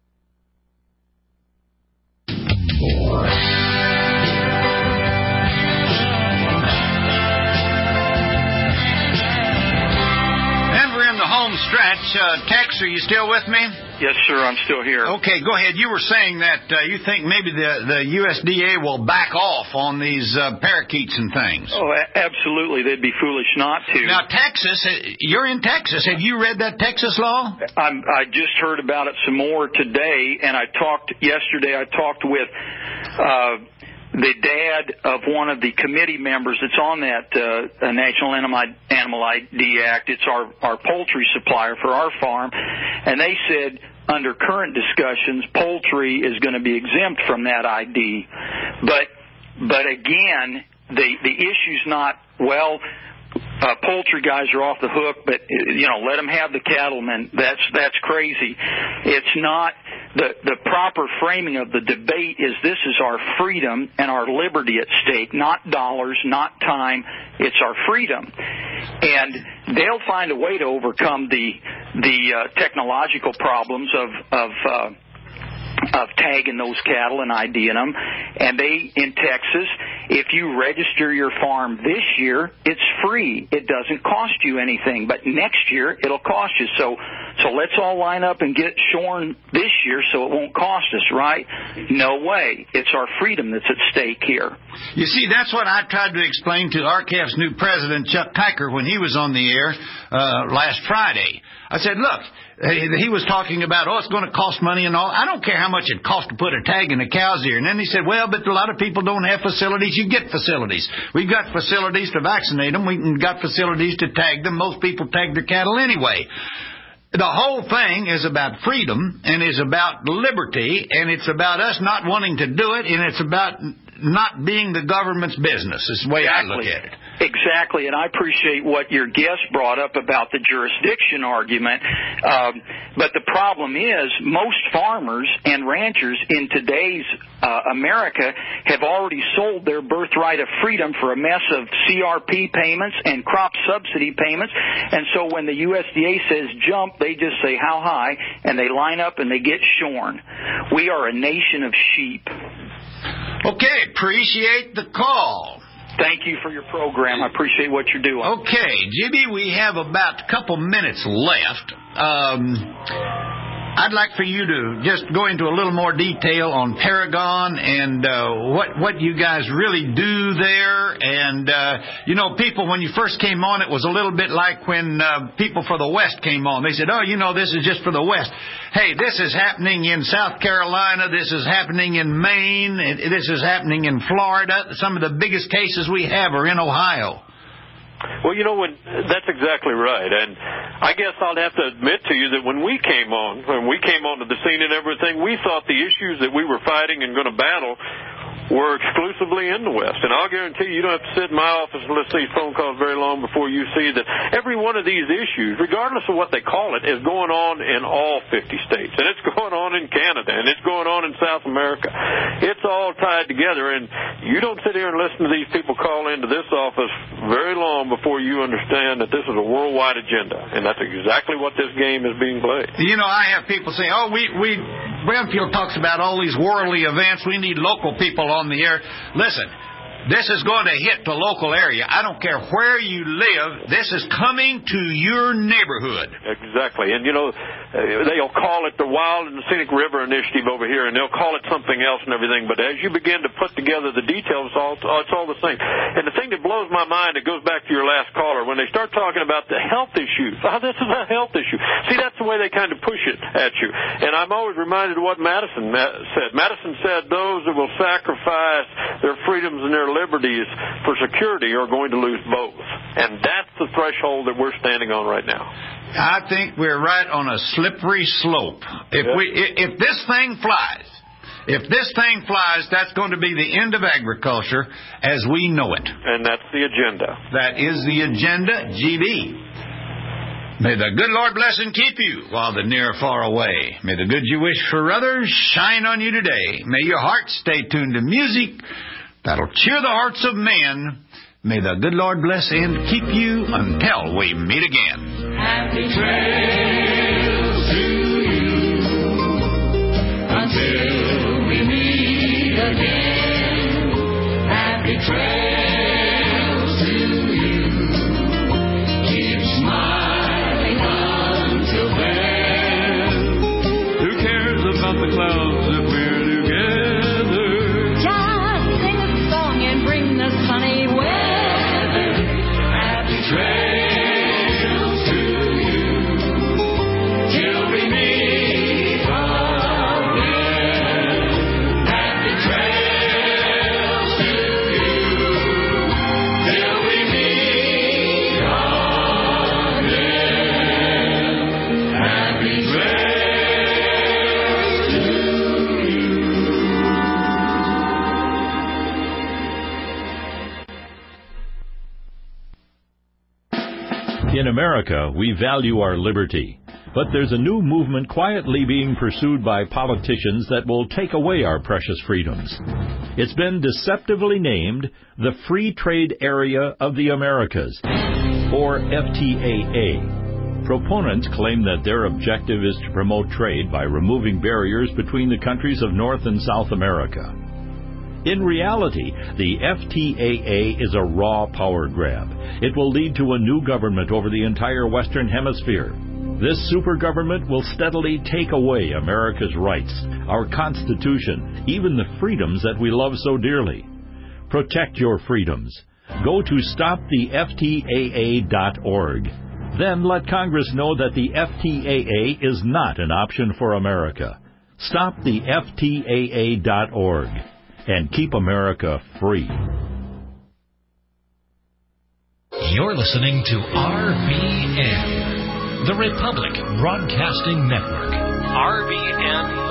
Stretch, uh, Tex, are you still with me? Yes, sir, I'm still here. Okay, go ahead. You were saying that uh, you think maybe the, the U S D A will back off on these uh, parakeets and things. Oh, a- absolutely. They'd be foolish not to. Now, Texas, you're in Texas. Have you read that Texas law? I'm, I just heard about it some more today, and I talked yesterday, I talked with uh, the dad of one of the committee members that's on that uh, National Animal I D Act. It's our, our poultry supplier for our farm. And they said under current discussions, poultry is going to be exempt from that I D. But but again, the, the issue's not, well, uh, poultry guys are off the hook, but, you know, let them have the cattlemen. That's that's crazy. It's not the the proper framing of the debate is this is our freedom and our liberty at stake, not dollars, not time. It's our freedom. And they'll find a way to overcome the the uh, technological problems of of uh, of tagging those cattle and IDing them. And they, in Texas, if you register your farm this year, it's free. It doesn't cost you anything. But next year, it'll cost you. So so let's all line up and get shorn this year so it won't cost us, right? No way. It's our freedom that's at stake here. You see, that's what I tried to explain to R C A F's new president, Chuck Kiker, when he was on the air uh, last Friday. I said, look, he was talking about, oh, it's going to cost money and all. I don't care how much it costs to put a tag in a cow's ear. And then he said, well, but a lot of people don't have facilities. You get facilities. We've got facilities to vaccinate them. We've got facilities to tag them. Most people tag their cattle anyway. The whole thing is about freedom and is about liberty, and it's about us not wanting to do it, and it's about not being the government's business. Is the way Exactly. I look at it. Exactly, and I appreciate what your guest brought up about the jurisdiction argument. Um, but the problem is most farmers and ranchers in today's uh, America have already sold their birthright of freedom for a mess of C R P payments and crop subsidy payments. And so when the U S D A says jump, they just say how high, and they line up and they get shorn. We are a nation of sheep. Okay, appreciate the call. Thank you for your program. I appreciate what you're doing. Okay, Jimmy, we have about a couple minutes left. Um, I'd like for you to just go into a little more detail on Paragon and uh, what what you guys really do there. And, uh, you know, people, when you first came on, it was a little bit like when uh, people for the West came on. They said, oh, you know, this is just for the West. Hey, this is happening in South Carolina. This is happening in Maine. This is happening in Florida. Some of the biggest cases we have are in Ohio. Well, you know, when that's exactly right. And I guess I'll have to admit to you that when we came on, when we came onto the scene and everything, we thought the issues that we were fighting and going to battle were exclusively in the West. And I'll guarantee you, you don't have to sit in my office and listen to these phone calls very long before you see that every one of these issues, regardless of what they call it, is going on in all fifty states. And it's going on in Canada, and it's going on in South America. It's all tied together, and you don't sit here and listen to these people call into this office very long before you understand that this is a worldwide agenda. And that's exactly what this game is being played. You know, I have people say, oh, we, we Brownfield talks about all these worldly events. We need local people on the air. Listen, this is going to hit the local area. I don't care where you live. This is coming to your neighborhood. Exactly. And, you know, they'll call it the Wild and Scenic River Initiative over here, and they'll call it something else and everything. But as you begin to put together the details, it's all, it's all the same. And the thing that blows my mind, it goes back to your last caller, when they start talking about the health issues. Oh, this is a health issue. See, that's the way they kind of push it at you. And I'm always reminded of what Madison said. Madison said those that will sacrifice their freedoms and their liberties for security are going to lose both. And that's the threshold that we're standing on right now. I think we're right on a slippery slope. If yeah. we, if this thing flies, if this thing flies, that's going to be the end of agriculture as we know it. And that's the agenda. That is the agenda, G B. May the good Lord bless and keep you while the near are far away. May the good you wish for others shine on you today. May your heart stay tuned to music that'll cheer the hearts of men. May the good Lord bless and keep you until we meet again. Happy trails to you until we meet again. Happy trails to you. Keep smiling until then. Who cares about the clouds if we're together? Just sing a song and bring the sunny weather. Happy trails to you till we meet again. Happy trails to you. In America, we value our liberty. But there's a new movement quietly being pursued by politicians that will take away our precious freedoms. It's been deceptively named the Free Trade Area of the Americas, or F T A A. Proponents claim that their objective is to promote trade by removing barriers between the countries of North and South America. In reality, the F T A A is a raw power grab. It will lead to a new government over the entire Western Hemisphere. This super government will steadily take away America's rights, our Constitution, even the freedoms that we love so dearly. Protect your freedoms. Go to stop the F T A A dot org. Then let Congress know that the F T A A is not an option for America. Stop the F T A A dot org and keep America free. You're listening to R B N, the Republic Broadcasting Network. R B N